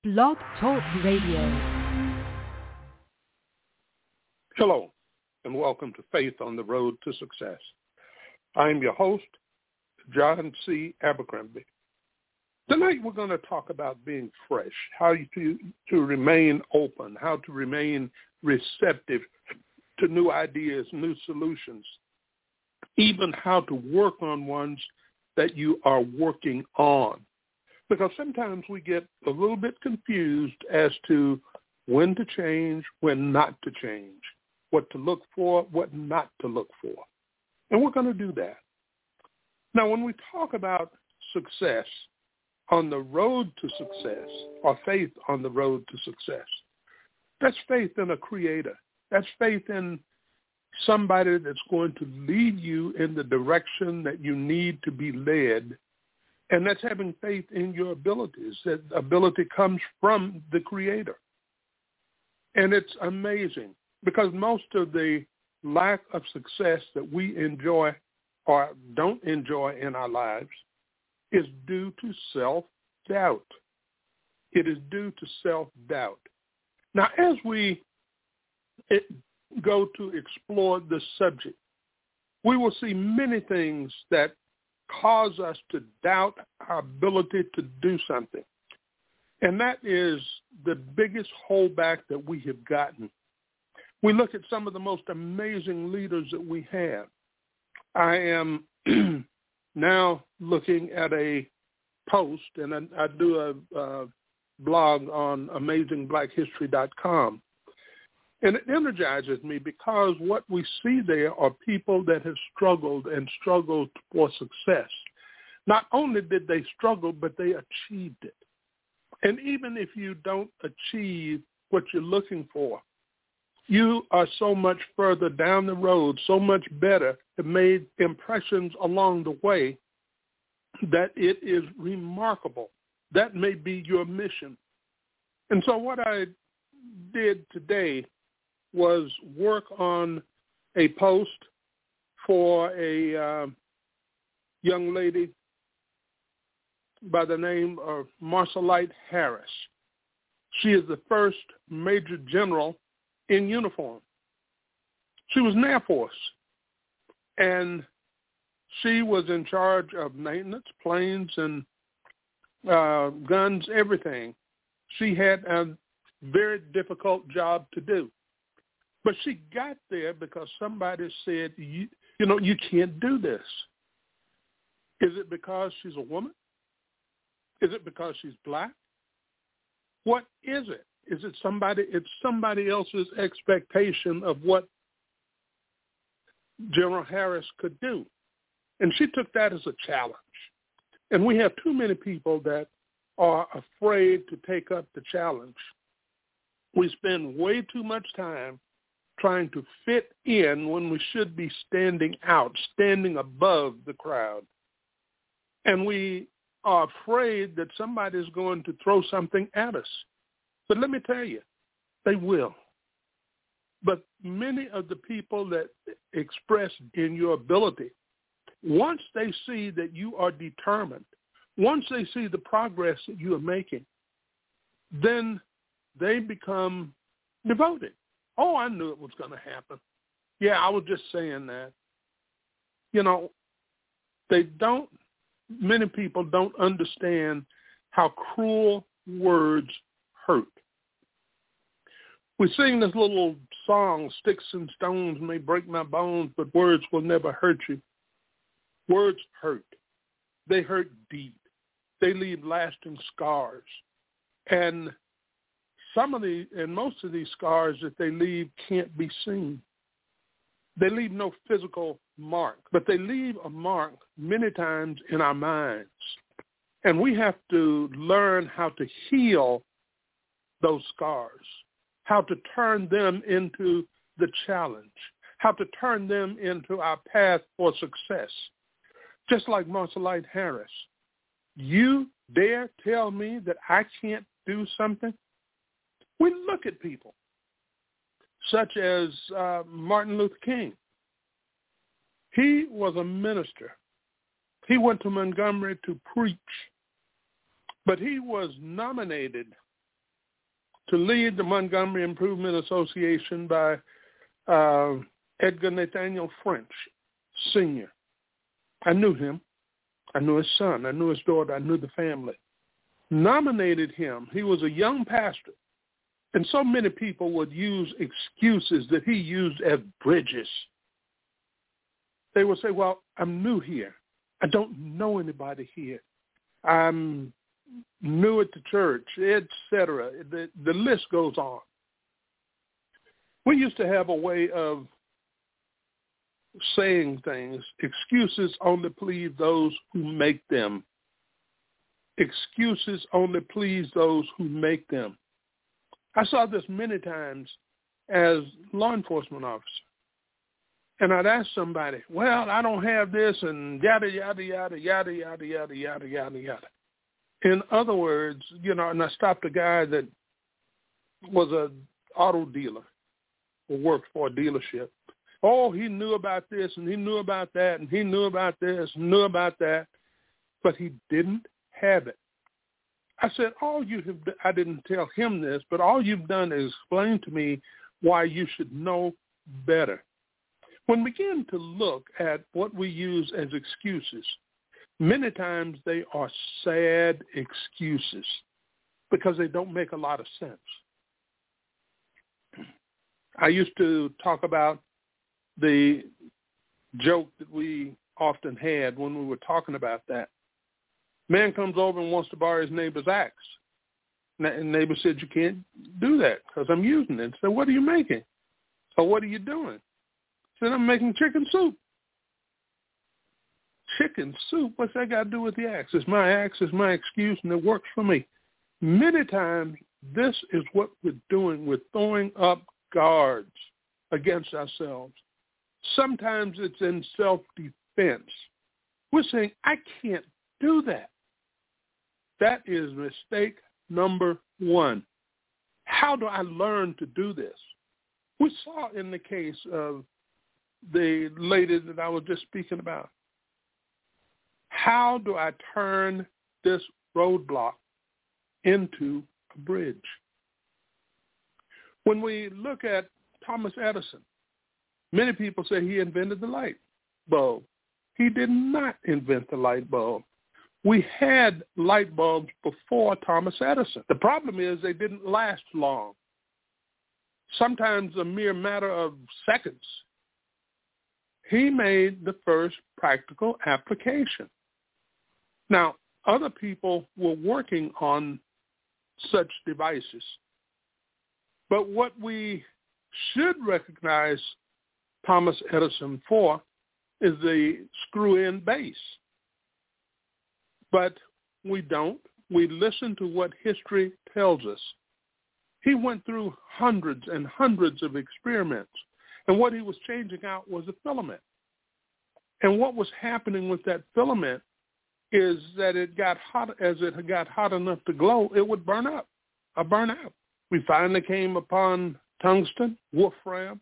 Blog Talk Radio. Hello, and welcome to Faith on the Road to Success. I am your host, John C. Abercrombie. Tonight we're going to talk about being fresh, how to remain open, how to remain receptive to new ideas, new solutions, even how to work on ones that you are working on. Because sometimes we get a little bit confused as to when to change, when not to change, what to look for, what not to look for. And we're going to do that. Now, when we talk about success on the road to success, or faith on the road to success, that's faith in a creator. That's faith in somebody that's going to lead you in the direction that you need to be led. And that's having faith in your abilities. That ability comes from the Creator. And it's amazing because most of the lack of success that we enjoy or don't enjoy in our lives is due to self-doubt. It is due to self-doubt. Now, as we go to explore this subject, we will see many things that cause us to doubt our ability to do something. And that is the biggest holdback that we have gotten. We look at some of the most amazing leaders that we have. I am now looking at a post, and I do a blog on AmazingBlackHistory.com. And it energizes me because what we see there are people that have struggled and struggled for success. Not only did they struggle, but they achieved it. And even if you don't achieve what you're looking for, you are so much further down the road, so much better, have made impressions along the way that it is remarkable. That may be your mission. And so what I did today was work on a post for a young lady by the name of Marcelite Harris. She is the first Major General in uniform. She was in the Air Force, and she was in charge of maintenance, planes, and guns, everything. She had a very difficult job to do. But she got there because somebody said, you can't do this. Is it because she's a woman? Is it because she's black? What is it? Is it it's somebody else's expectation of what General Harris could do. And she took that as a challenge. And we have too many people that are afraid to take up the challenge. We spend way too much time trying to fit in when we should be standing out, standing above the crowd. And we are afraid that somebody's going to throw something at us. But let me tell you, they will. But many of the people that express in your ability, once they see that you are determined, once they see the progress that you are making, then they become devoted. Oh, I knew it was going to happen. Yeah, I was just saying that. Many people don't understand how cruel words hurt. We sing this little song, sticks and stones may break my bones, but words will never hurt you. Words hurt. They hurt deep. They leave lasting scars. And most of these scars that they leave can't be seen. They leave no physical mark, but they leave a mark many times in our minds. And we have to learn how to heal those scars, how to turn them into the challenge, how to turn them into our path for success. Just like Marcelite Harris, you dare tell me that I can't do something? We look at people such as Martin Luther King. He was a minister. He went to Montgomery to preach, but he was nominated to lead the Montgomery Improvement Association by Edgar Nathaniel French, Sr. I knew him. I knew his son. I knew his daughter. I knew the family. Nominated him. He was a young pastor. And so many people would use excuses that he used as bridges. They would say, well, I'm new here. I don't know anybody here. I'm new at the church, etc. The list goes on. We used to have a way of saying things. Excuses only please those who make them. Excuses only please those who make them. I saw this many times as law enforcement officer. And I'd ask somebody, well, I don't have this and yada, yada, yada, yada, yada, yada, yada, yada, yada. In other words, and I stopped a guy that was an auto dealer or worked for a dealership. Oh, he knew about this and he knew about that and he knew about this and knew about that, but he didn't have it. I said, I didn't tell him this, but all you've done is explain to me why you should know better. When we begin to look at what we use as excuses, many times they are sad excuses because they don't make a lot of sense. I used to talk about the joke that we often had when we were talking about that. Man comes over and wants to borrow his neighbor's axe. And neighbor said, you can't do that because I'm using it. So what are you making? Or what are you doing? I said, I'm making chicken soup. Chicken soup? What's that got to do with the axe? It's my axe, it's my excuse, and it works for me. Many times, this is what we're doing. We're throwing up guards against ourselves. Sometimes it's in self-defense. We're saying, I can't do that. That is mistake number one. How do I learn to do this? We saw in the case of the lady that I was just speaking about. How do I turn this roadblock into a bridge? When we look at Thomas Edison, many people say he invented the light bulb. He did not invent the light bulb. We had light bulbs before Thomas Edison. The problem is they didn't last long. Sometimes a mere matter of seconds. He made the first practical application. Now, other people were working on such devices. But what we should recognize Thomas Edison for is the screw-in base. But we don't. We listen to what history tells us. He went through hundreds and hundreds of experiments, and what he was changing out was a filament. And what was happening with that filament is that it got hot. As it got hot enough to glow, it would burn up, burn out. We finally came upon tungsten, wolfram.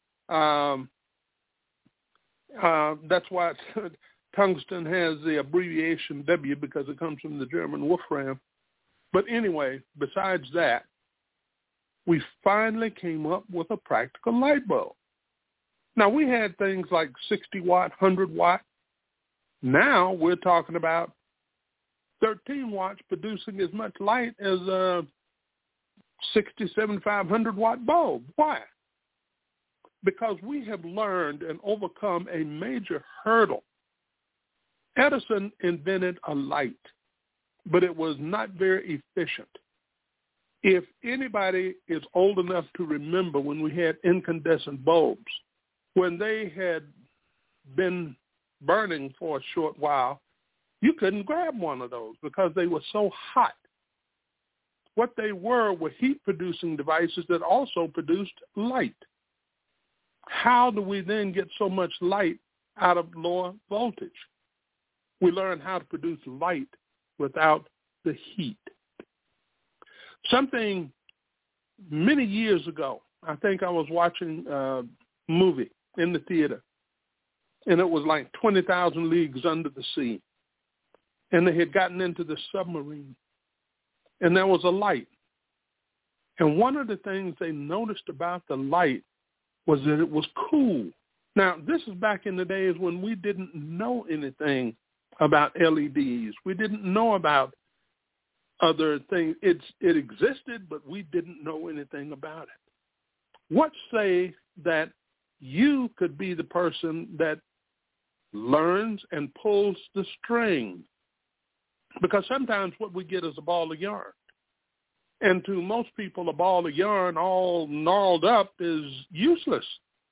That's why tungsten has the abbreviation W because it comes from the German wolfram. But anyway, besides that, we finally came up with a practical light bulb. Now, we had things like 60-watt, 100-watt. Now we're talking about 13 watts producing as much light as a 60, 75, 100-watt bulb. Why? Because we have learned and overcome a major hurdle. Edison invented a light, but it was not very efficient. If anybody is old enough to remember when we had incandescent bulbs, when they had been burning for a short while, you couldn't grab one of those because they were so hot. What they were heat-producing devices that also produced light. How do we then get so much light out of lower voltage? We learn how to produce light without the heat. Something many years ago, I think I was watching a movie in the theater, and it was like 20,000 Leagues Under the Sea. And they had gotten into the submarine, and there was a light. And one of the things they noticed about the light was that it was cool. Now, this is back in the days when we didn't know anything about LEDs. We didn't know about other things. It existed, but we didn't know anything about it. What say that you could be the person that learns and pulls the string? Because sometimes what we get is a ball of yarn. And to most people, a ball of yarn all gnarled up is useless.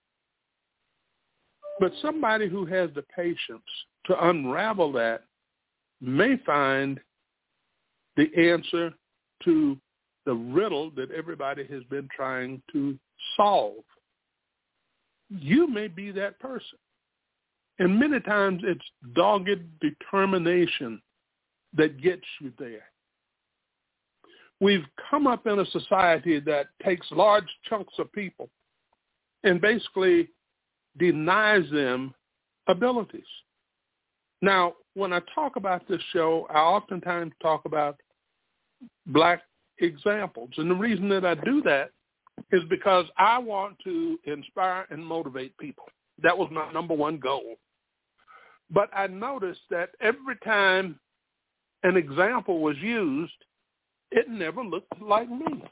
But somebody who has the patience to unravel that may find the answer to the riddle that everybody has been trying to solve. You may be that person. And many times it's dogged determination that gets you there. We've come up in a society that takes large chunks of people and basically denies them abilities. Now, when I talk about this show, I oftentimes talk about black examples. And the reason that I do that is because I want to inspire and motivate people. That was my number one goal. But I noticed that every time an example was used, it never looked like me.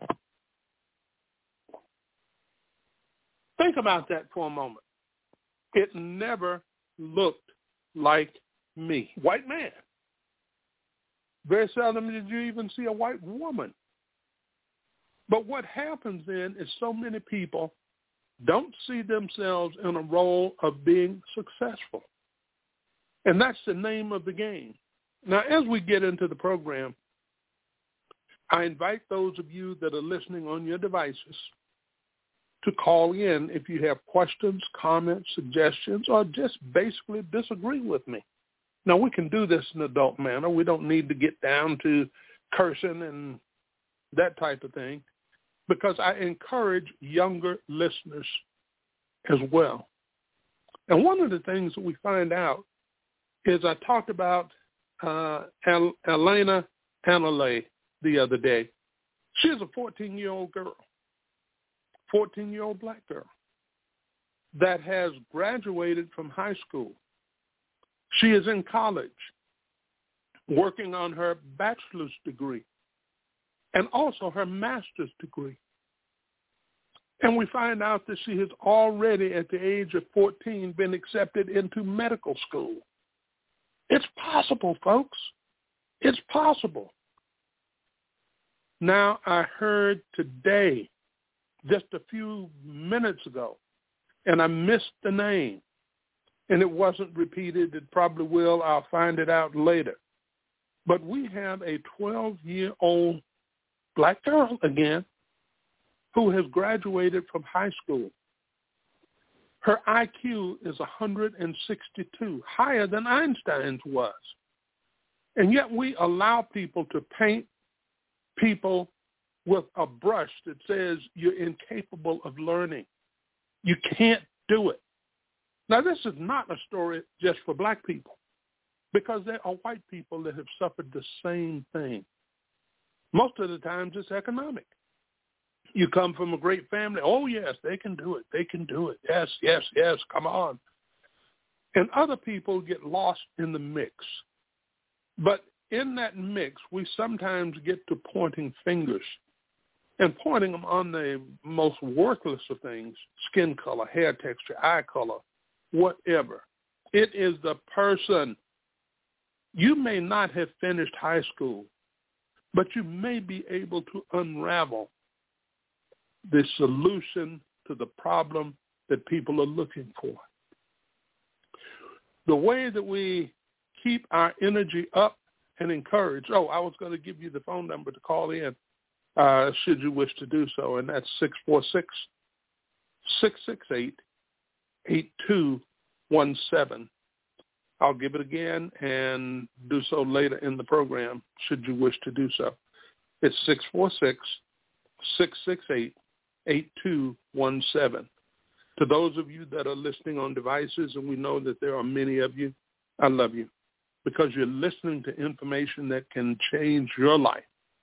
Think about that for a moment. It never looked like me. White man. Very seldom did you even see a white woman. But what happens then is so many people don't see themselves in a role of being successful. And that's the name of the game. Now, as we get into the program, I invite those of you that are listening on your devices to call in if you have questions, comments, suggestions, or just basically disagree with me. Now, we can do this in an adult manner. We don't need to get down to cursing and that type of thing, because I encourage younger listeners as well. And one of the things that we find out is I talked about Elena Anale the other day. She's a 14-year-old girl, 14-year-old black girl that has graduated from high school. She is in college working on her bachelor's degree and also her master's degree. And we find out that she has already, at the age of 14, been accepted into medical school. It's possible, folks. It's possible. Now, I heard today, just a few minutes ago, and I missed the name, and it wasn't repeated. It probably will. I'll find it out later. But we have a 12-year-old black girl again who has graduated from high school. Her IQ is 162, higher than Einstein's was. And yet we allow people to paint people with a brush that says you're incapable of learning. You can't do it. Now, this is not a story just for black people, because there are white people that have suffered the same thing. Most of the times it's economic. You come from a great family. Oh, yes, they can do it. They can do it. Yes, yes, yes, come on. And other people get lost in the mix. But in that mix, we sometimes get to pointing fingers and pointing them on the most worthless of things: skin color, hair texture, eye color, whatever. It is the person. You may not have finished high school, but you may be able to unravel the solution to the problem that people are looking for. The way that we keep our energy up and encourage. Oh, I was going to give you the phone number to call in should you wish to do so, and that's 646-668-8217. I'll give it again and do so later in the program should you wish to do so. It's 646-668-8217. To those of you that are listening on devices, and we know that there are many of you, I love you, because you're listening to information that can change your life.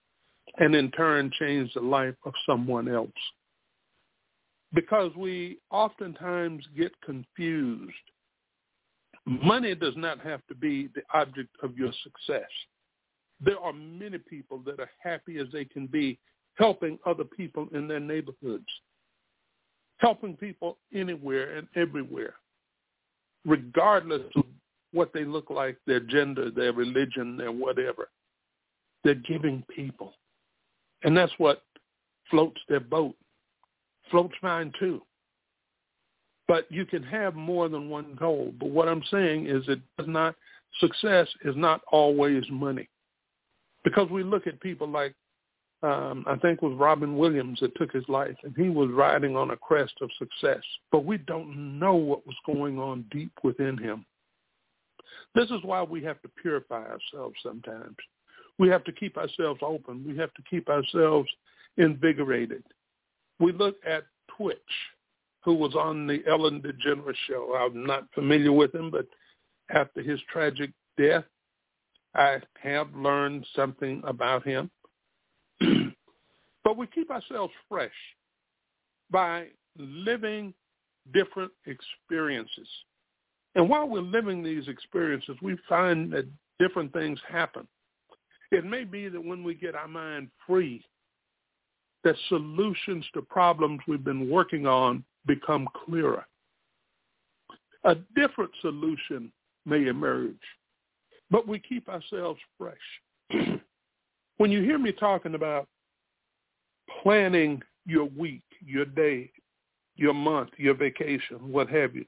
and in turn change the life of someone else. Because we oftentimes get confused. Money does not have to be the object of your success. There are many people that are happy as they can be helping other people in their neighborhoods, helping people anywhere and everywhere, regardless of what they look like, their gender, their religion, their whatever. They're giving people. And that's what floats their boat. Floats mine too. But you can have more than one goal. But what I'm saying is success is not always money. Because we look at people like, I think it was Robin Williams that took his life, and he was riding on a crest of success. But we don't know what was going on deep within him. This is why we have to purify ourselves sometimes. We have to keep ourselves open. We have to keep ourselves invigorated. We look at Twitch, who was on the Ellen DeGeneres show. I'm not familiar with him, but after his tragic death, I have learned something about him. But we keep ourselves fresh by living different experiences. And while we're living these experiences, we find that different things happen. It may be that when we get our mind free, that solutions to problems we've been working on become clearer. A different solution may emerge, but we keep ourselves fresh. When you hear me talking about planning your week, your day, your month, your vacation, what have you,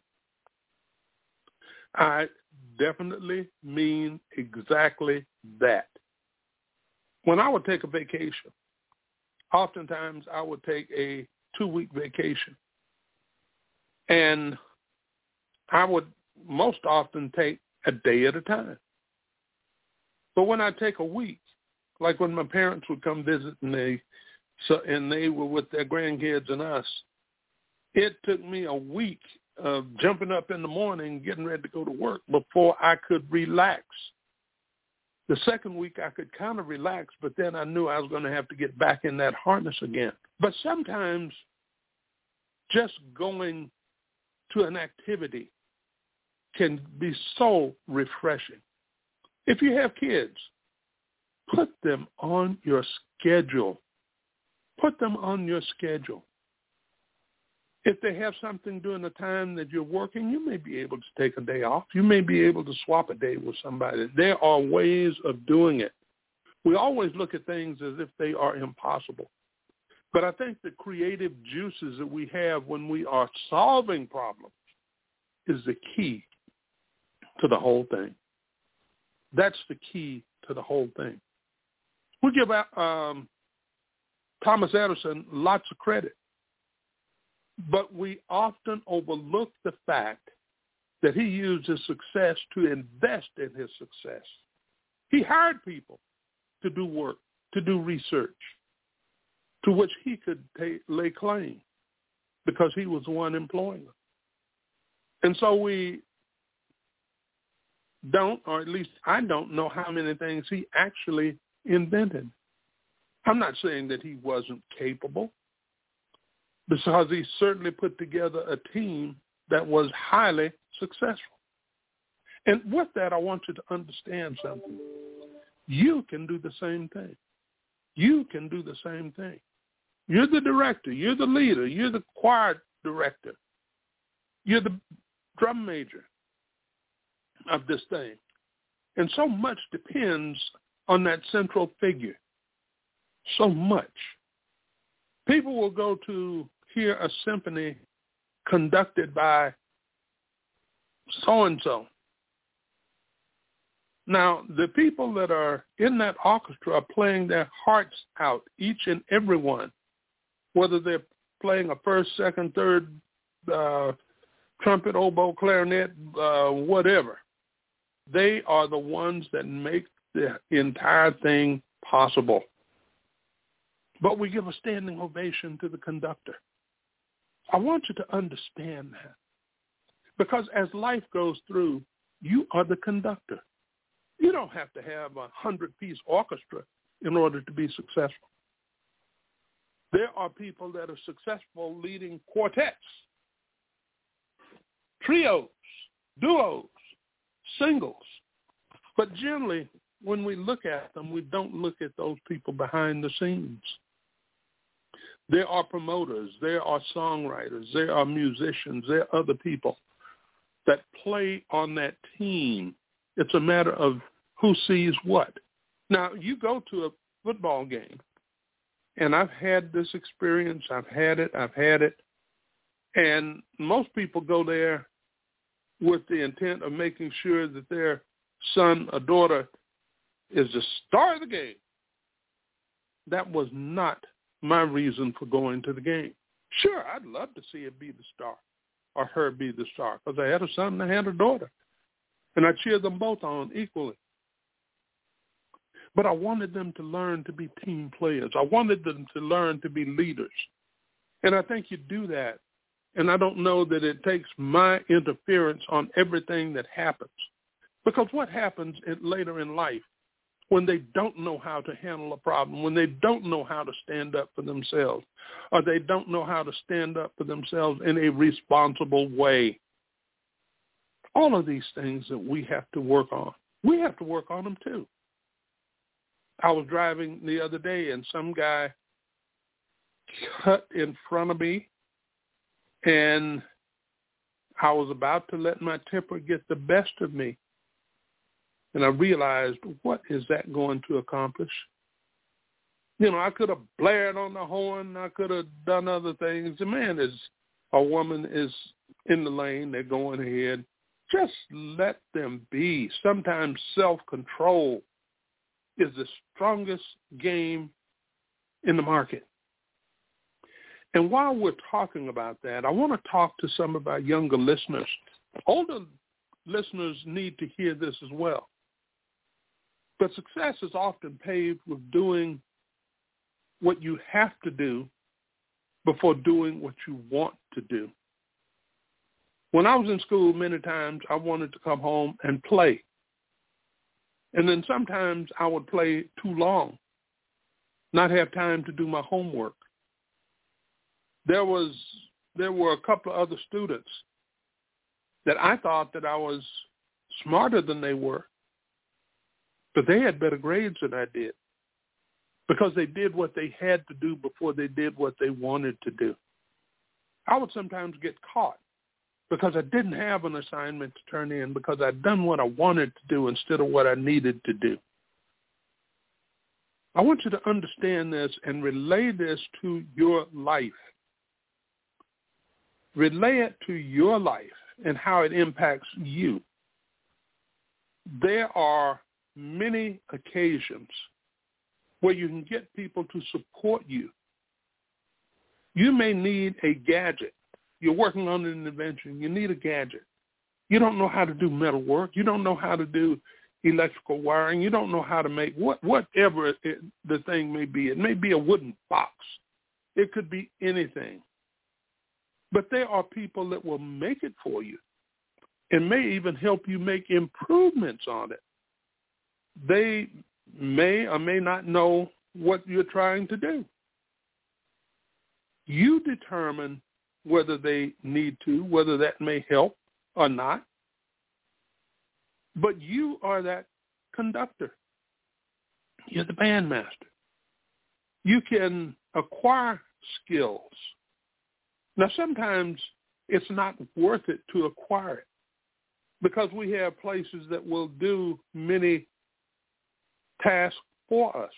I definitely mean exactly that. When I would take a vacation, oftentimes I would take a 2-week vacation. And I would most often take a day at a time. But when I take a week, like when my parents would come visit and they were with their grandkids and us, it took me a week of jumping up in the morning, getting ready to go to work before I could relax. The second week I could kind of relax, but then I knew I was going to have to get back in that harness again. But sometimes just going to an activity can be so refreshing. If you have kids, put them on your schedule. Put them on your schedule. If they have something during the time that you're working, you may be able to take a day off. You may be able to swap a day with somebody. There are ways of doing it. We always look at things as if they are impossible. But I think the creative juices that we have when we are solving problems is the key to the whole thing. That's the key to the whole thing. We give Thomas Edison lots of credit. But we often overlook the fact that he used his success to invest in his success. He hired people to do work, to do research, to which he could lay claim because he was the one employing them. And so we don't, or at least I don't know how many things he actually invented. I'm not saying that he wasn't capable, because he certainly put together a team that was highly successful. And with that, I want you to understand something. You can do the same thing. You can do the same thing. You're the director. You're the leader. You're the choir director. You're the drum major of this thing. And so much depends on that central figure. So much. People will go to hear a symphony conducted by so-and-so. Now, the people that are in that orchestra are playing their hearts out, each and every one, whether they're playing a first, second, third, trumpet, oboe, clarinet, whatever. They are the ones that make the entire thing possible. But we give a standing ovation to the conductor. I want you to understand that. Because as life goes through, you are the conductor. You don't have to have a 100-piece orchestra in order to be successful. There are people that are successful leading quartets, trios, duos, singles. But generally, when we look at them, we don't look at those people behind the scenes. There are promoters, there are songwriters, there are musicians, there are other people that play on that team. It's a matter of who sees what. Now, you go to a football game, and I've had this experience. I've had it. And most people go there with the intent of making sure that their son or daughter is the star of the game. That was not my reason for going to the game. Sure, I'd love to see it be the star or her be the star, because I had a son and I had a daughter, and I cheered them both on equally. But I wanted them to learn to be team players. I wanted them to learn to be leaders. And I think you do that. And I don't know that it takes my interference on everything that happens. Because what happens later in life when they don't know how to handle a problem, when they don't know how to stand up for themselves, or they don't know how to stand up for themselves in a responsible way? All of these things that we have to work on. We have to work on them too. I was driving the other day and some guy cut in front of me, and I was about to let my temper get the best of me. And I realized, what is that going to accomplish? You know, I could have blared on the horn. I could have done other things. The man is, a woman is in the lane. They're going ahead. Just let them be. Sometimes self-control is the strongest game in the market. And while we're talking about that, I want to talk to some of our younger listeners. Older listeners need to hear this as well. But success is often paved with doing what you have to do before doing what you want to do. When I was in school, many times I wanted to come home and play. And then sometimes I would play too long, not have time to do my homework. There were a couple of other students that I thought that I was smarter than they were, but they had better grades than I did because they did what they had to do before they did what they wanted to do. I would sometimes get caught because I didn't have an assignment to turn in, because I'd done what I wanted to do instead of what I needed to do. I want you to understand this and relay this to your life. Relay it to your life and how it impacts you. There are many occasions where you can get people to support you. You may need a gadget. You're working on an invention. You need a gadget. You don't know how to do metal work. You don't know how to do electrical wiring. You don't know how to make whatever the thing may be. It may be a wooden box. It could be anything. But there are people that will make it for you and may even help you make improvements on it. They may or may not know what you're trying to do. You determine whether they need to, whether that may help or not. But you are that conductor. You're the bandmaster. You can acquire skills. Now, sometimes it's not worth it to acquire it because we have places that will do many tasks for us.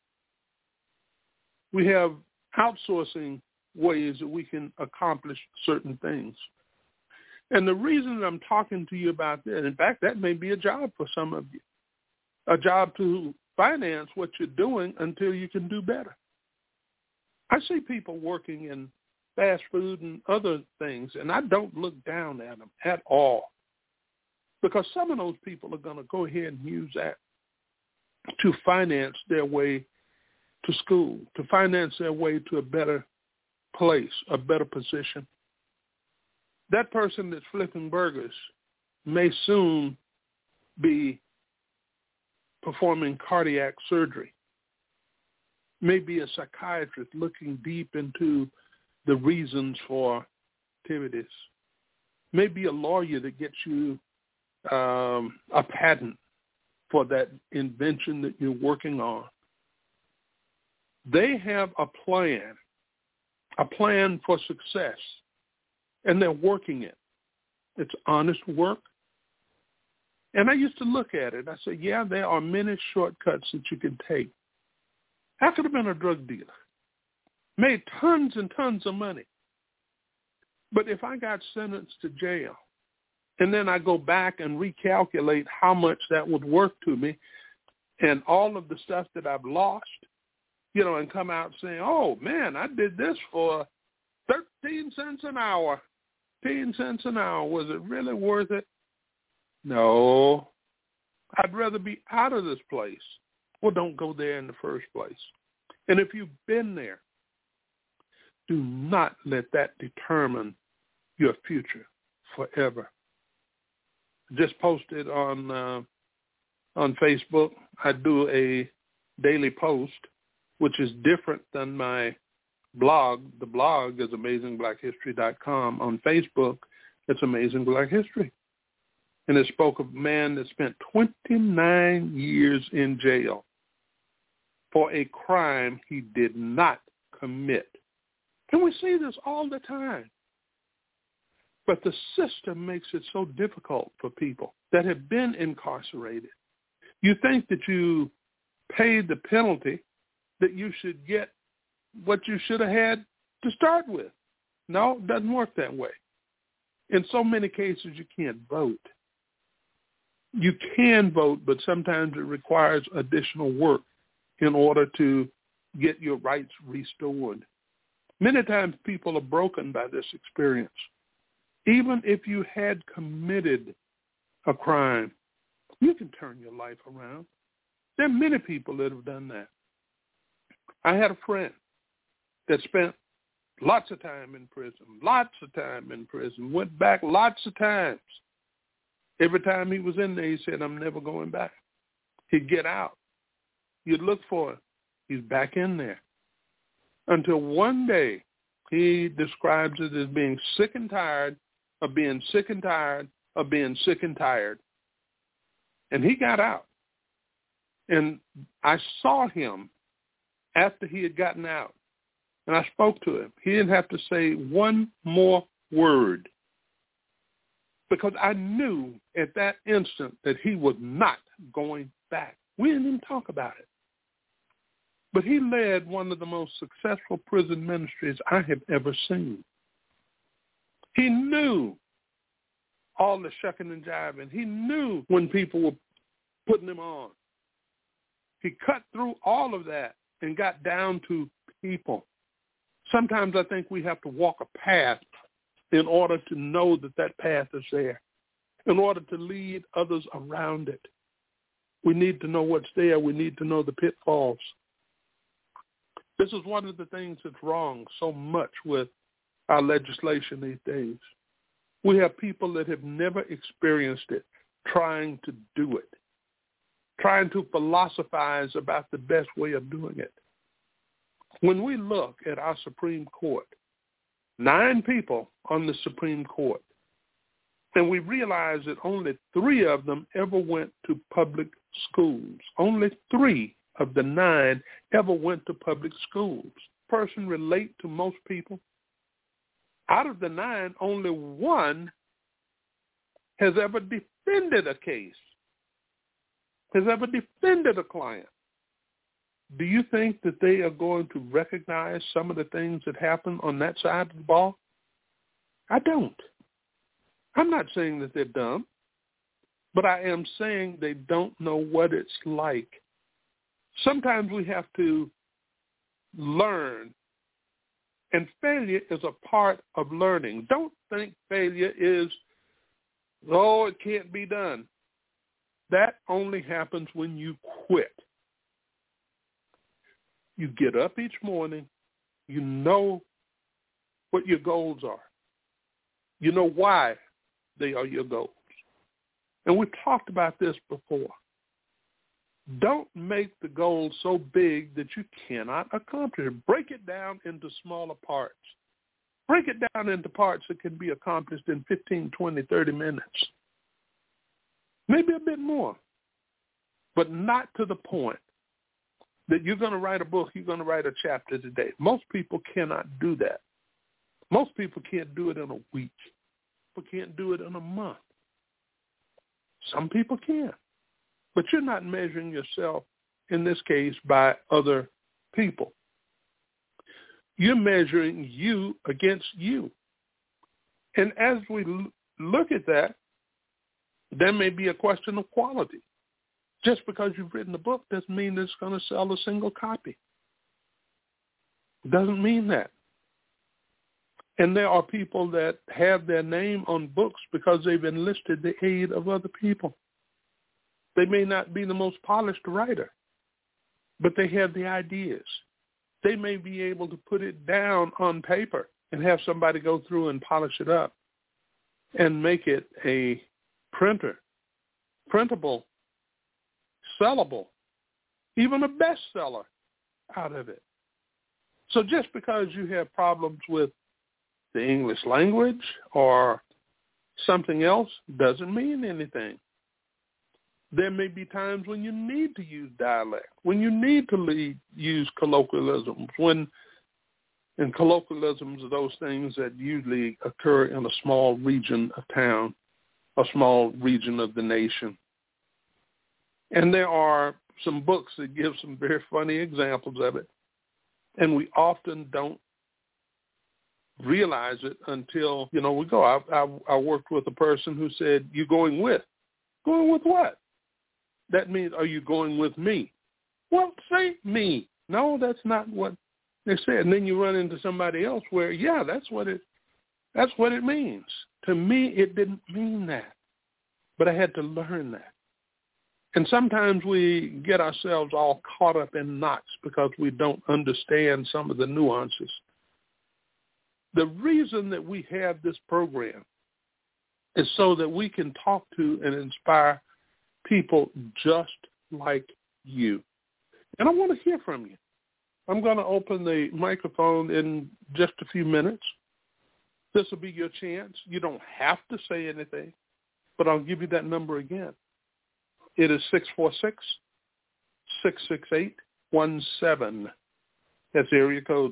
We have outsourcing ways that we can accomplish certain things. And the reason I'm talking to you about that, in fact, that may be a job for some of you, a job to finance what you're doing until you can do better. I see people working in fast food and other things, and I don't look down at them at all, because some of those people are going to go ahead and use that to finance their way to school, to finance their way to a better place, a better position. That person that's flipping burgers may soon be performing cardiac surgery. maybe a psychiatrist looking deep into the reasons for activities, maybe a lawyer that gets you a patent for that invention that you're working on. They have a plan for success, and they're working it. It's honest work. And I used to look at it. I said, yeah, there are many shortcuts that you can take. I could have been a drug dealer, made tons and tons of money. But if I got sentenced to jail, and then I go back and recalculate how much that would worth to me and all of the stuff that I've lost, and come out saying, oh, man, I did this for 13 cents an hour, 10 cents an hour. Was it really worth it? No. I'd rather be out of this place. Well, don't go there in the first place. And if you've been there, do not let that determine your future forever. Just posted on Facebook. I do a daily post, which is different than my blog. The blog is AmazingBlackHistory.com. On Facebook, it's Amazing Black History. And it spoke of a man that spent 29 years in jail for a crime he did not commit. And we see this all the time. But the system makes it so difficult for people that have been incarcerated. You think that you paid the penalty, that you should get what you should have had to start with. No, it doesn't work that way. In so many cases, you can't vote. You can vote, but sometimes it requires additional work in order to get your rights restored. Many times people are broken by this experience. Even if you had committed a crime, you can turn your life around. There are many people that have done that. I had a friend that spent lots of time in prison, went back lots of times. Every time he was in there, he said, I'm never going back. He'd get out. You'd look for him. He's back in there. Until one day, he describes it as being sick and tired of being sick and tired of being sick and tired. And he got out. And I saw him after he had gotten out. And I spoke to him. He didn't have to say one more word, because I knew at that instant that he was not going back. We didn't even talk about it. But he led one of the most successful prison ministries I have ever seen. He knew all the shucking and jiving. He knew when people were putting him on. He cut through all of that and got down to people. Sometimes I think we have to walk a path in order to know that that path is there, in order to lead others around it. We need to know what's there. We need to know the pitfalls. This is one of the things that's wrong so much with our legislation these days. We have people that have never experienced it trying to do it, trying to philosophize about the best way of doing it. When we look at our Supreme Court, 9 people on the Supreme Court, and we realize that only 3 of them ever went to public schools. Only 3 of the 9 ever went to public schools. Person relate to most people? Out of the 9, only 1 has ever defended a case, has ever defended a client. Do you think that they are going to recognize some of the things that happen on that side of the ball? I don't. I'm not saying that they're dumb, but I am saying they don't know what it's like. Sometimes we have to learn, and failure is a part of learning. Don't think failure is, oh, it can't be done. That only happens when you quit. You get up each morning, you know what your goals are. You know why they are your goals. And we've talked about this before. Don't make the goal so big that you cannot accomplish it. Break it down into smaller parts. Break it down into parts that can be accomplished in 15, 20, 30 minutes. Maybe a bit more, but not to the point that you're going to write a book, you're going to write a chapter today. Most people cannot do that. Most people can't do it in a week. People can't do it in a month. Some people can. But you're not measuring yourself, in this case, by other people. You're measuring you against you. And as we look at that, there may be a question of quality. Just because you've written a book doesn't mean it's going to sell a single copy. It doesn't mean that. And there are people that have their name on books because they've enlisted the aid of other people. They may not be the most polished writer, but they have the ideas. They may be able to put it down on paper and have somebody go through and polish it up and make it a printable, sellable, even a bestseller out of it. So just because you have problems with the English language or something else doesn't mean anything. There may be times when you need to use dialect, when you need to use colloquialisms, and colloquialisms are those things that usually occur in a small region of town, a small region of the nation. And there are some books that give some very funny examples of it, and we often don't realize it until, we go. I worked with a person who said, "You going with?" Going with what? That means, are you going with me? Well, say me. No, that's not what they said. And then you run into somebody else where, yeah, that's what it means. To me, it didn't mean that. But I had to learn that. And sometimes we get ourselves all caught up in knots because we don't understand some of the nuances. The reason that we have this program is so that we can talk to and inspire people just like you. And I want to hear from you. I'm going to open the microphone in just a few minutes. This will be your chance. You don't have to say anything, but I'll give you that number again. It is 646-668-17. That's area code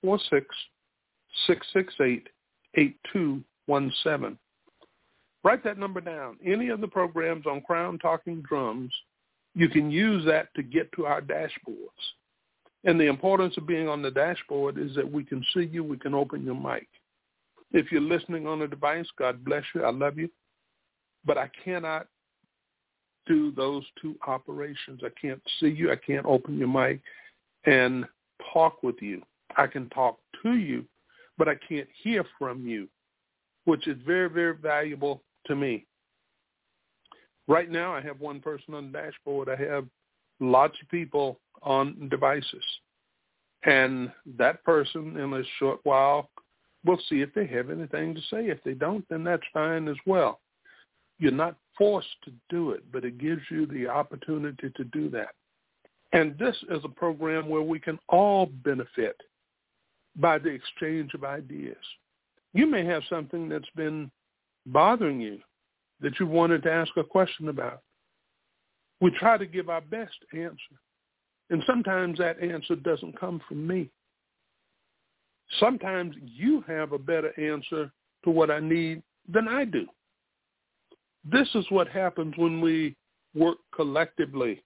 646-668-8217. Write that number down. Any of the programs on Crown Talking Drums, you can use that to get to our dashboards. And the importance of being on the dashboard is that we can see you, we can open your mic. If you're listening on a device, God bless you, I love you. But I cannot do those two operations. I can't see you, I can't open your mic and talk with you. I can talk to you, but I can't hear from you, which is very, very valuable to me. Right now, I have one person on the dashboard. I have lots of people on devices. And that person, in a short while, will see if they have anything to say. If they don't, then that's fine as well. You're not forced to do it, but it gives you the opportunity to do that. And this is a program where we can all benefit by the exchange of ideas. You may have something that's been bothering you that you wanted to ask a question about. We try to give our best answer. And sometimes that answer doesn't come from me. Sometimes you have a better answer to what I need than I do. This is what happens when we work collectively.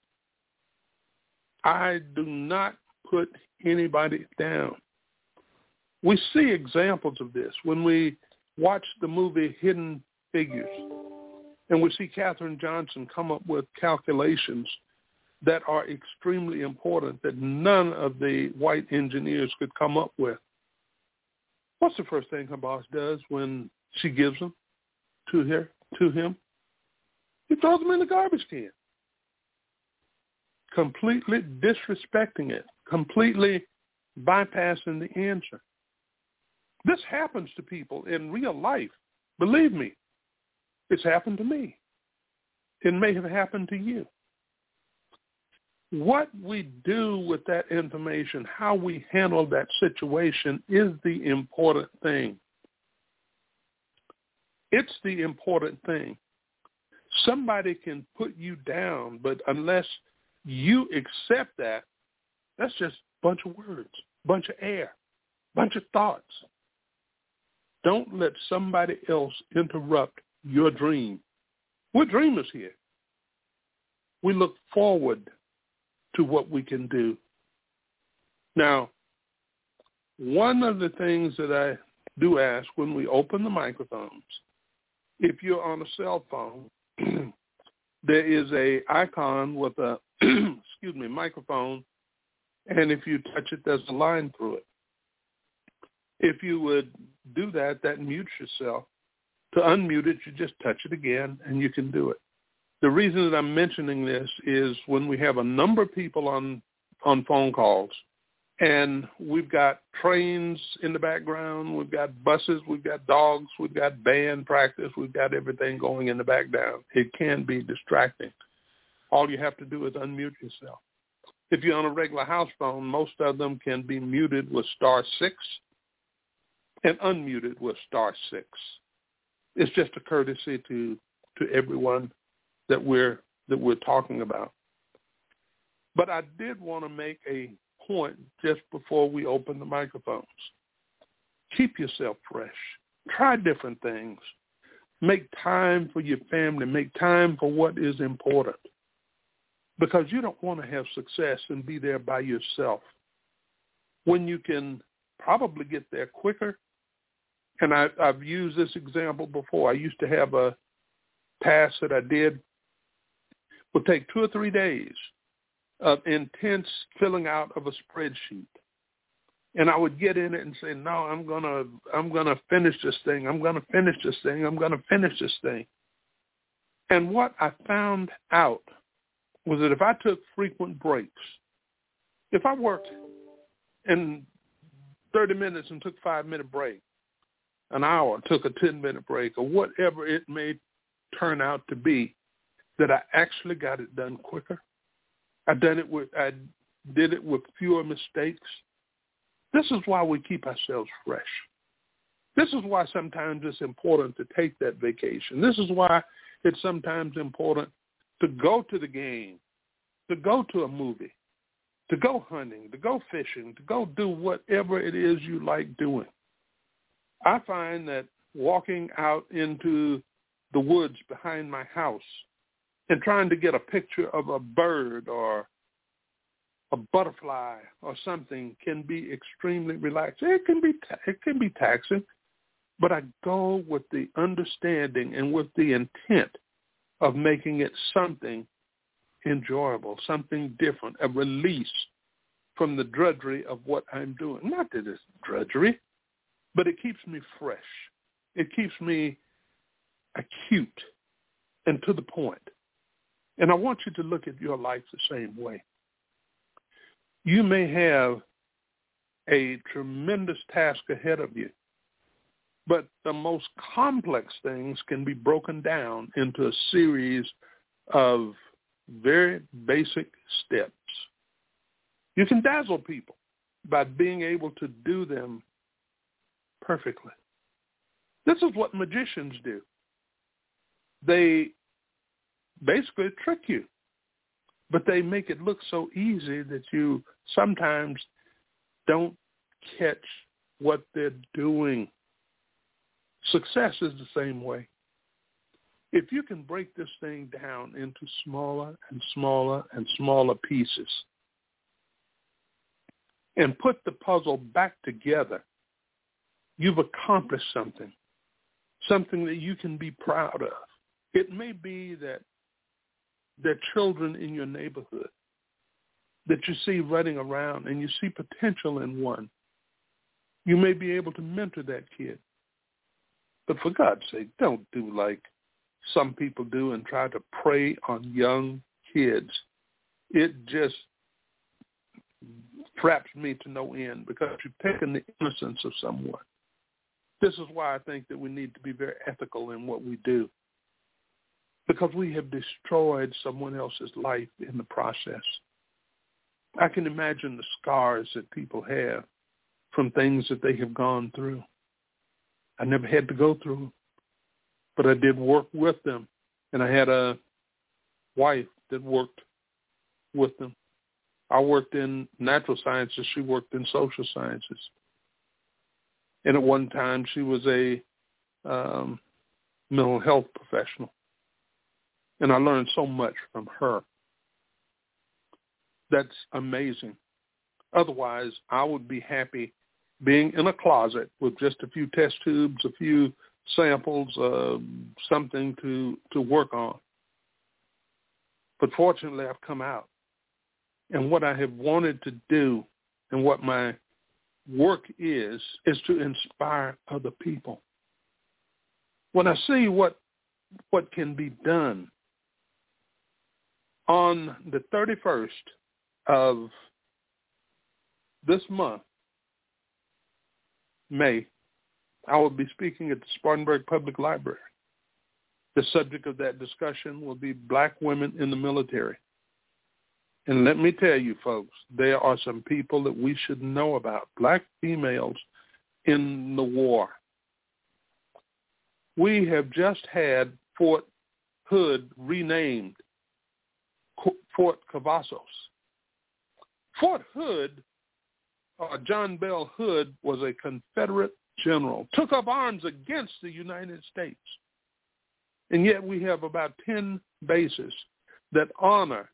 I do not put anybody down. We see examples of this when we watch the movie Hidden Figures, and we see Katherine Johnson come up with calculations that are extremely important that none of the white engineers could come up with. What's the first thing her boss does when she gives them to him? He throws them in the garbage can, completely disrespecting it, completely bypassing the answer. This happens to people in real life. Believe me, it's happened to me. It may have happened to you. What we do with that information, how we handle that situation is the important thing. It's the important thing. Somebody can put you down, but unless you accept that, that's just a bunch of words, bunch of air, bunch of thoughts. Don't let somebody else interrupt your dream. We're dreamers here. We look forward to what we can do. Now, one of the things that I do ask when we open the microphones, if you're on a cell phone, there is a icon with a microphone, and if you touch it, there's a line through it. If you would do that, that mutes yourself. To unmute it, you just touch it again, and you can do it. The reason that I'm mentioning this is when we have a number of people on phone calls, and we've got trains in the background, we've got buses, we've got dogs, we've got band practice, we've got everything going in the background. It can be distracting. All you have to do is unmute yourself. If you're on a regular house phone, most of them can be muted with *6 and unmuted with *6. It's just a courtesy to everyone that we're talking about. But I did want to make a point just before we open the microphones. Keep yourself fresh. Try different things. Make time for your family. Make time for what is important. Because you don't want to have success and be there by yourself when you can probably get there quicker. And I've used this example before. I used to have a task that I did would take 2 or 3 days of intense filling out of a spreadsheet. And I would get in it and say, no, I'm gonna finish this thing. I'm gonna finish this thing. I'm gonna finish this thing. And what I found out was that if I took frequent breaks, if I worked in 30 minutes and took a 5-minute break, an hour, took a 10-minute break, or whatever it may turn out to be, that I actually got it done quicker. I did it with fewer mistakes. This is why we keep ourselves fresh. This is why sometimes it's important to take that vacation. This is why it's sometimes important to go to the game, to go to a movie, to go hunting, to go fishing, to go do whatever it is you like doing. I find that walking out into the woods behind my house and trying to get a picture of a bird or a butterfly or something can be extremely relaxing. It can be taxing, but I go with the understanding and with the intent of making it something enjoyable, something different, a release from the drudgery of what I'm doing. Not that it's drudgery, but it keeps me fresh. It keeps me acute and to the point. And I want you to look at your life the same way. You may have a tremendous task ahead of you, but the most complex things can be broken down into a series of very basic steps. You can dazzle people by being able to do them perfectly. This is what magicians do. They basically trick you, but they make it look so easy that you sometimes don't catch what they're doing. Success is the same way. If you can break this thing down into smaller and smaller and smaller pieces and put the puzzle back together, you've accomplished something that you can be proud of. It may be that there are children in your neighborhood that you see running around and you see potential in one. You may be able to mentor that kid. But for God's sake, don't do like some people do and try to prey on young kids. It just traps me to no end because you've taken the innocence of someone. This is why I think that we need to be very ethical in what we do, because we have destroyed someone else's life in the process. I can imagine the scars that people have from things that they have gone through. I never had to go through them, but I did work with them. And I had a wife that worked with them. I worked in natural sciences. She worked in social sciences. And at one time, she was a mental health professional. And I learned so much from her. That's amazing. Otherwise, I would be happy being in a closet with just a few test tubes, a few samples, something to work on. But fortunately, I've come out. And what I have wanted to do and what my work is to inspire other people. When I see what can be done on the 31st of this month, May, I will be speaking at the Spartanburg Public Library. The subject of that discussion will be Black women in the military. And let me tell you, folks, there are some people that we should know about, Black females in the war. We have just had Fort Hood renamed Fort Cavazos. Fort Hood, John Bell Hood, was a Confederate general, took up arms against the United States. And yet we have about 10 bases that honor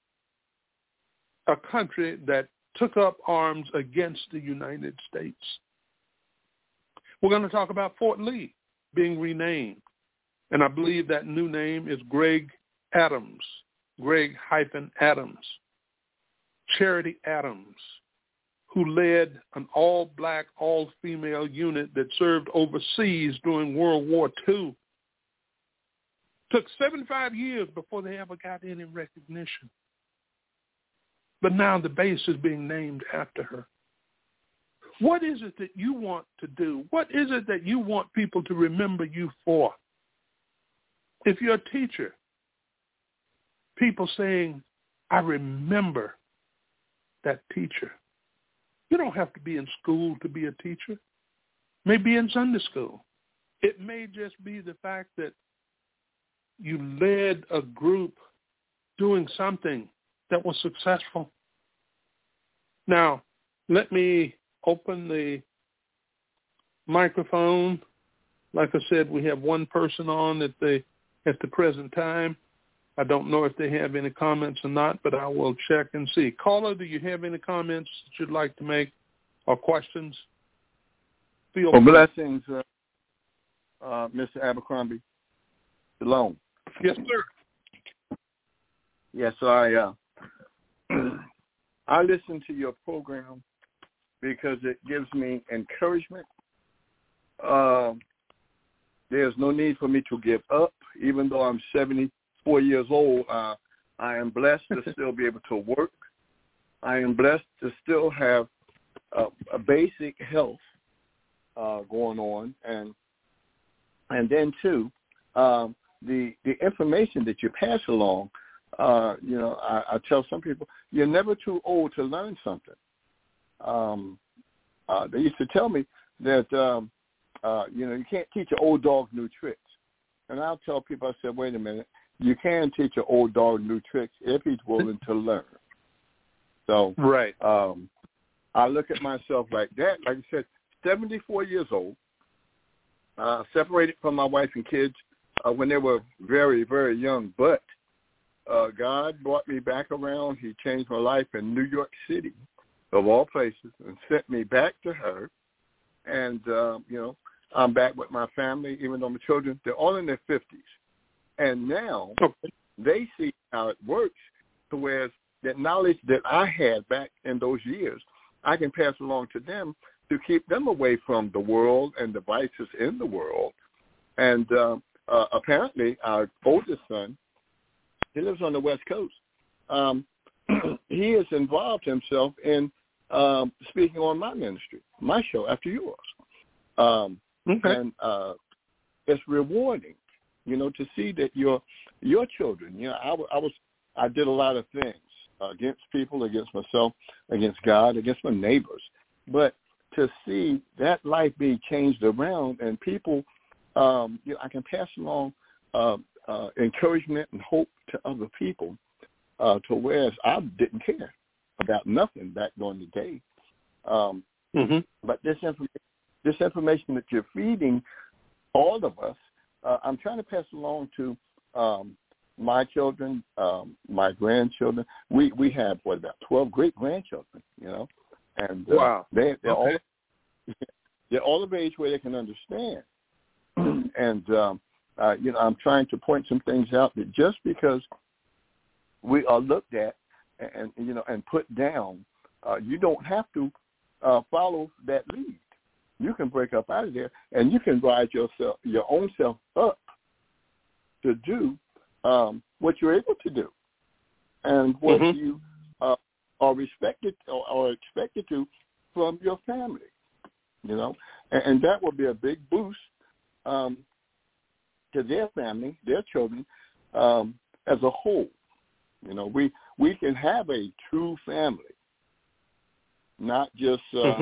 a country that took up arms against the United States. We're going to talk about Fort Lee being renamed. And I believe that new name is Greg Adams, Greg-Adams, Charity Adams, who led an all-black, all-female unit that served overseas during World War II. Took 75 years before they ever got any recognition. But now the base is being named after her. What is it that you want to do? What is it that you want people to remember you for? If you're a teacher, people saying, I remember that teacher. You don't have to be in school to be a teacher. Maybe in Sunday school. It may just be the fact that you led a group doing something that was successful. Now, let me open the microphone. Like I said, we have one person on at the present time. I don't know if they have any comments or not, but I will check and see. Caller, do you have any comments that you'd like to make or questions? Feel free. Blessings, Mr. Abercrombie. Shalom. Yes, sir. Yes, I listen to your program because it gives me encouragement. There's no need for me to give up, even though I'm 74 years old. I am blessed to still be able to work. I am blessed to still have a basic health going on, and then too, the information that you pass along. I tell some people, you're never too old to learn something. They used to tell me that, you can't teach an old dog new tricks. And I'll tell people, I said, wait a minute, you can teach an old dog new tricks if he's willing to learn. So right. I look at myself like that. Like I said, 74 years old, separated from my wife and kids when they were very, very young, but God brought me back around. He changed my life in New York City, of all places, and sent me back to her. And, I'm back with my family, even though my children, they're all in their 50s. And now they see how it works to where that knowledge that I had back in those years, I can pass along to them to keep them away from the world and the vices in the world. And apparently our oldest son, he lives on the West Coast. He has involved himself in speaking on my ministry, my show after yours. And it's rewarding, to see that your children. I did a lot of things against people, against myself, against God, against my neighbors. But to see that life being changed around and people, I can pass along encouragement and hope to other people, to whereas I didn't care about nothing back during the day. But this information that you're feeding all of us, I'm trying to pass along to my children, my grandchildren. We have about 12 great grandchildren, and wow. they're all of age where they can understand. And I'm trying to point some things out that just because we are looked at and put down, you don't have to follow that lead. You can break up out of there, and you can rise your own self up to do what you're able to do, and what you are respected or expected to from your family. And that will be a big boost to their family, their children, as a whole. We can have a true family, not just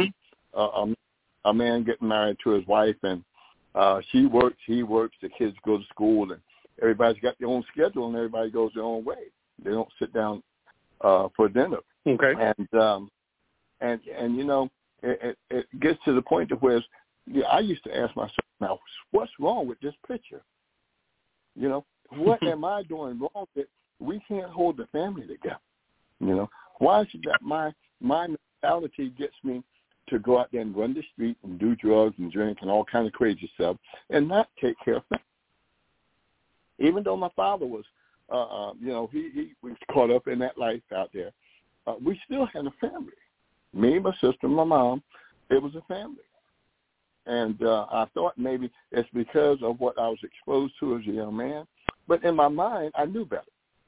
a man getting married to his wife and she works, he works, the kids go to school, and everybody's got their own schedule and everybody goes their own way. They don't sit down for dinner. Okay. And it gets to the point of where I used to ask myself, now, what's wrong with this picture? What am I doing wrong that we can't hold the family together? Why is it that my mentality gets me to go out there and run the street and do drugs and drink and all kind of crazy stuff and not take care of family? Even though my father was, he was caught up in that life out there, we still had a family. Me, my sister, my mom, it was a family. And I thought maybe it's because of what I was exposed to as a young man. But in my mind, I knew better.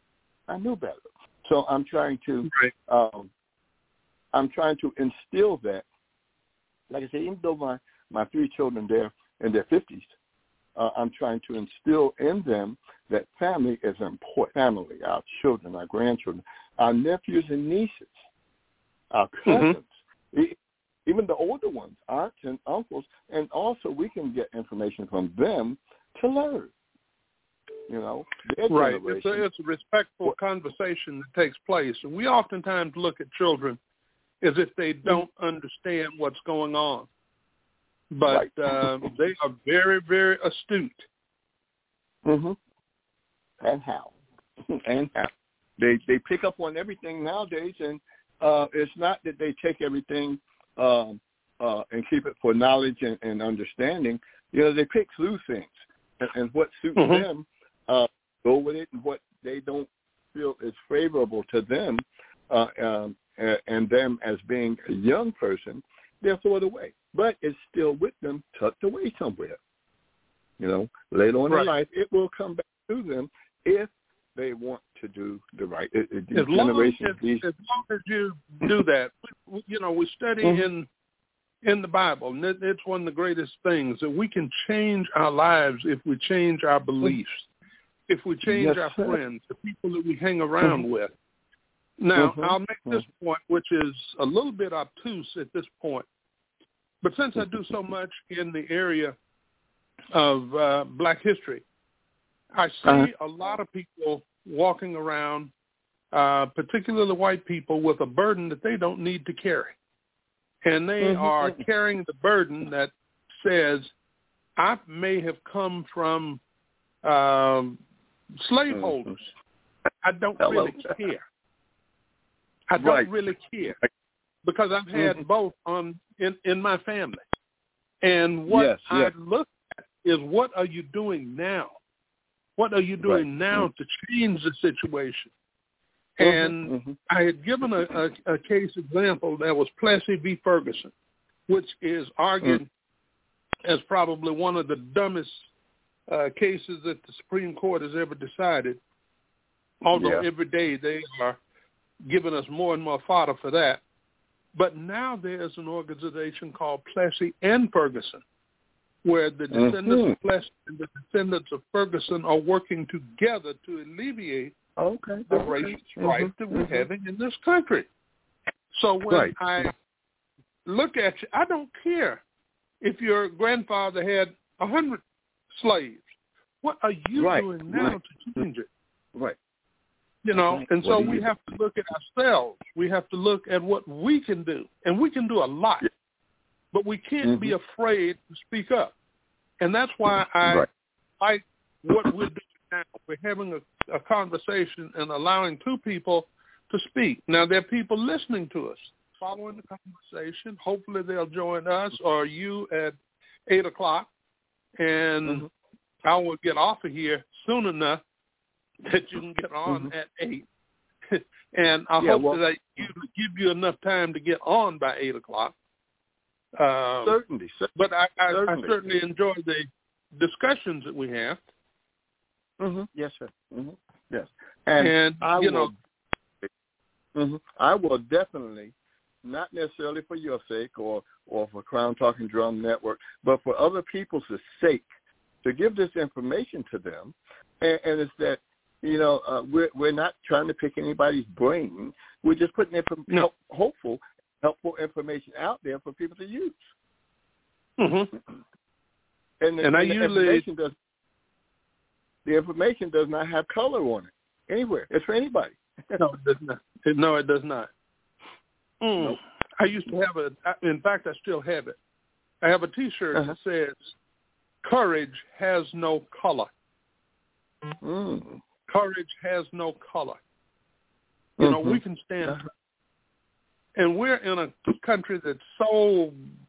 So I'm trying to instill that. Like I said, even though my three children, they're in their 50s, I'm trying to instill in them that family is important. Family, our children, our grandchildren, our nephews and nieces, our cousins, even the older ones, aunts and uncles, and also we can get information from them to learn. Their right. generation. It's a respectful conversation that takes place, and we oftentimes look at children as if they don't understand what's going on. But they are very, very astute. And how? They pick up on everything nowadays, and it's not that they take everything and keep it for knowledge and understanding. They pick through things, and what suits them, go with it, and what they don't feel is favorable to them, and them as being a young person, they'll throw it away. But it's still with them, tucked away somewhere. Later on in life, it will come back to them if they want to do the right. As long as you do that, we study in the Bible, and it's one of the greatest things, that we can change our lives if we change our beliefs, if we change our friends, the people that we hang around with. Now, I'll make this point, which is a little bit obtuse at this point, but since I do so much in the area of Black history, I see a lot of people walking around, particularly white people, with a burden that they don't need to carry. And they are carrying the burden that says, I may have come from slaveholders. I don't really care. I don't really care because I've had both in my family. And what I look at is, what are you doing now? What are you doing now to change the situation? And I had given a case example that was Plessy v. Ferguson, which is argued as probably one of the dumbest cases that the Supreme Court has ever decided, although every day they are giving us more and more fodder for that. But now there's an organization called Plessy and Ferguson, where the descendants of Plessy and the descendants of Ferguson are working together to alleviate the racial strife that we're having in this country. So when I look at you, I don't care if your grandfather had 100 slaves. What are you doing now to change it? Right. You know, and so we have to look at ourselves. We have to look at what we can do, and we can do a lot, but we can't be afraid to speak up. And that's why I like what we're doing now. We're having a conversation and allowing two people to speak. Now, there are people listening to us, following the conversation. Hopefully they'll join us or you at 8 o'clock, and I will get off of here soon enough that you can get on at 8. And I hope that I give you enough time to get on by 8 o'clock. Certainly. But I certainly enjoy the discussions that we have. Yes, sir. Yes. And I will definitely, not necessarily for your sake or for Crown Talking Drum Network, but for other people's sake, to give this information to them. And it's that, you know, we're not trying to pick anybody's brain. We're just putting helpful information out there for people to use. And the information does not have color on it anywhere. It's for anybody. No, it does not. No, it does not. Nope. I used to have in fact, I still have it. I have a T-shirt that says, "Courage has no color." Courage has no color. You know, we can stand. And we're in a country that's so,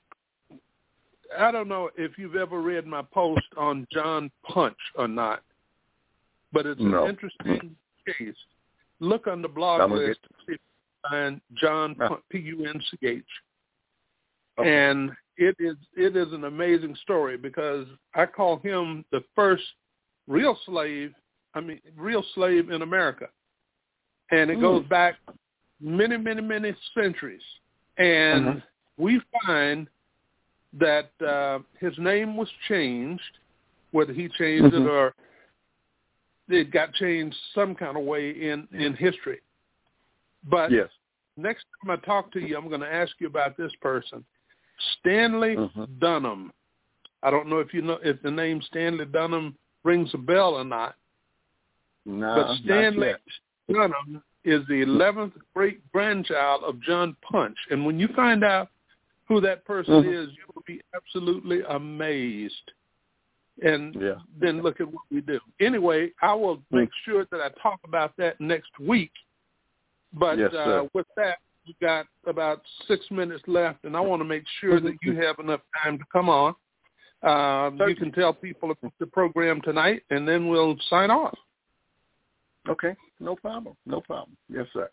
I don't know if you've ever read my post on John Punch or not, but it's an interesting case. Look on the blog list to see if you find John Punch, P-U-N-C-H. And it is an amazing story because I call him the first real slave in America. And it goes back many, many, many centuries. And we find that his name was changed, whether he changed it or it got changed some kind of way in history. But next time I talk to you, I'm going to ask you about this person, Stanley Dunham. I don't know if you know if the name Stanley Dunham rings a bell or not. No, but Stanley Dunham is the 11th great-grandchild of John Punch. And when you find out who that person is, you will be absolutely amazed. And then look at what we do. Anyway, I will make sure that I talk about that next week. But with that, we've got about 6 minutes left, and I want to make sure that you have enough time to come on. You can tell people about the program tonight, and then we'll sign off. Okay, no problem. Yes, sir.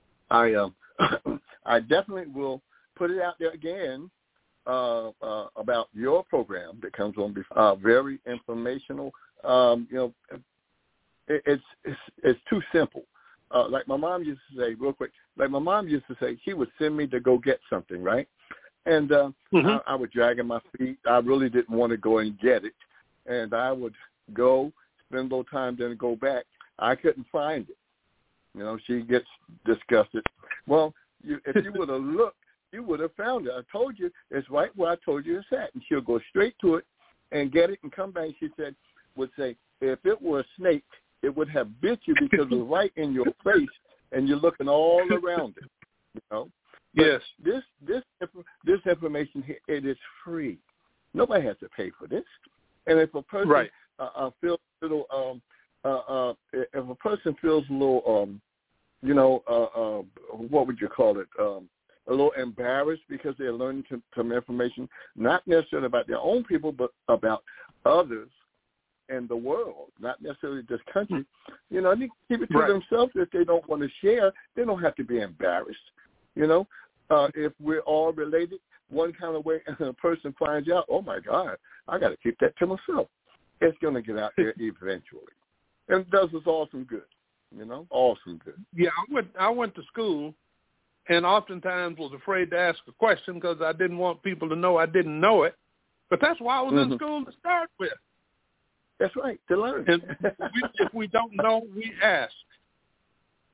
I definitely will put it out there again about your program that comes on before. Very informational. You know, it's too simple. Like my mom used to say, real quick. Like my mom used to say, she would send me to go get something, right? And I would drag in my feet. I really didn't want to go and get it, and I would go spend a little time, then go back. I couldn't find it. You know, she gets disgusted. Well, if you would have looked, you would have found it. I told you it's right where I told you it's at. And she'll go straight to it and get it and come back. She would say, if it were a snake, it would have bit you because it was right in your face and you're looking all around it. You know? But this information here, it is free. Nobody has to pay for this. And if a person feels a little if a person feels a little, what would you call it? A little embarrassed because they're learning some information, not necessarily about their own people, but about others and the world, not necessarily this country. You know, they keep it to themselves. If they don't want to share, they don't have to be embarrassed. You know, if we're all related one kind of way and a person finds out, oh, my God, I got to keep that to myself. It's going to get out there eventually. And it does us all some good, you know, all some good. Yeah, I went to school and oftentimes was afraid to ask a question because I didn't want people to know I didn't know it. But that's why I was in school to start with. That's right, to learn. And if we don't know, we ask.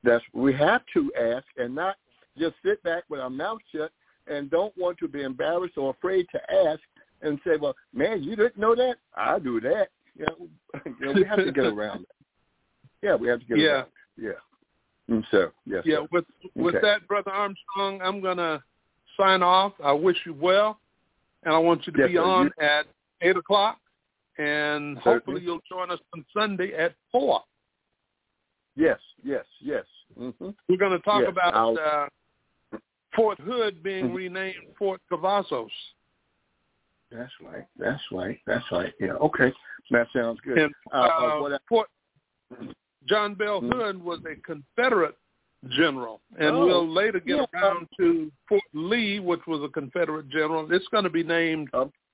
We have to ask and not just sit back with our mouth shut and don't want to be embarrassed or afraid to ask and say, well, man, you didn't know that? I do that. We have to get around that. Yeah, we have to get around it. Yeah. So, yes. Yeah, with that, Brother Armstrong, I'm going to sign off. I wish you well, and I want you to be on at 8 o'clock, and hopefully you'll join us on Sunday at 4. Yes. Mm-hmm. We're going to talk about Fort Hood being renamed Fort Cavazos. That's right. Yeah, okay. That sounds good. And Fort John Bell Hood was a Confederate general, and we'll later get around to Fort Lee, which was a Confederate general. It's going to be named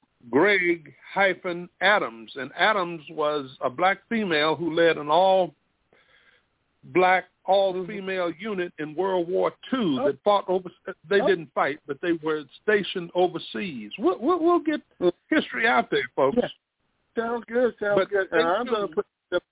Gregg-Adams, and Adams was a black female who led an all-black, all-female unit in World War II that fought over. They didn't fight, but they were stationed overseas. We'll get history out there, folks. Yeah. Sounds good. And I'm going to put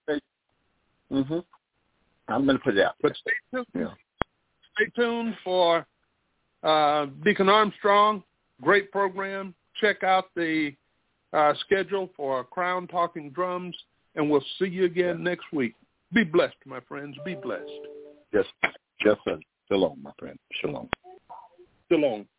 I'm going to put it out. But stay tuned. Yeah. Stay tuned for Deacon Armstrong. Great program. Check out the schedule for Crown Talking Drums, and we'll see you again next week. Be blessed, my friends. Be blessed. Yes, sir. Shalom, my friend. Shalom. Shalom.